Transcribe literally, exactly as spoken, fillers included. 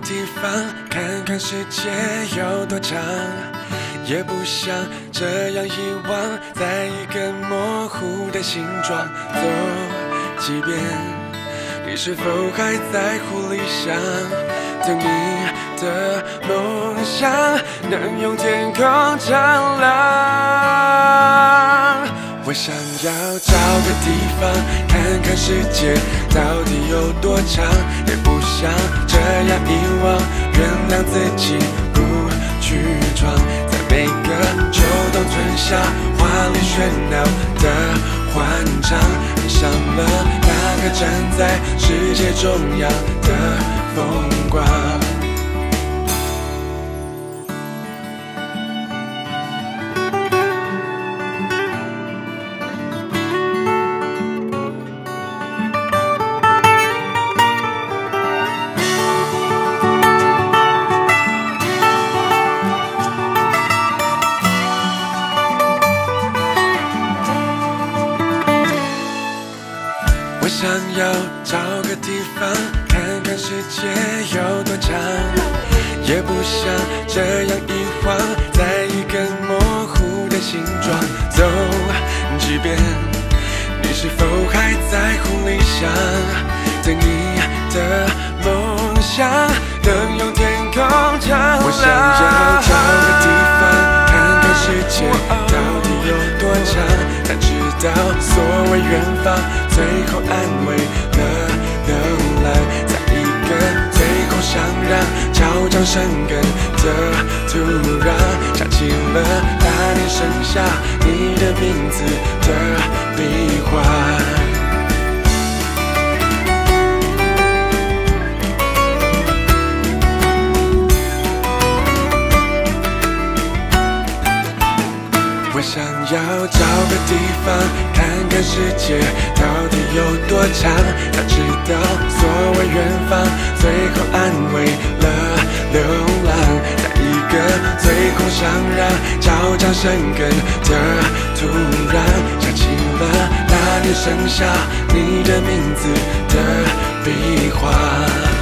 地方，看看世界有多长，也不想这样遗忘，在一个模糊的形状走几遍。你是否还在乎理想？等你的梦想能用天空丈量。我想要找个地方，看看世界到底有多长，也不想这样遗忘，原谅自己不去闯，在每个秋冬春夏华丽喧闹的欢唱，爱上了那个站在世界中央的风光。我想要找个地方，看看世界有多长，也不想这样遗忘，在一个模糊的形状走几遍。你是否还在乎理想？等你的梦想能用天空丈量。我想要找个地方，看看世界到底有多长，才知道所谓远方最后安慰了流浪，在一个最后想让潮涨生根的土壤，下起了那年生下你的名字的笔画。我想要找个地方，看看世界到底有多长，才知道所谓远方最后安慰了流浪，在一个最后想让潮涨生根的土壤，下起了那年生下你的名字的笔画。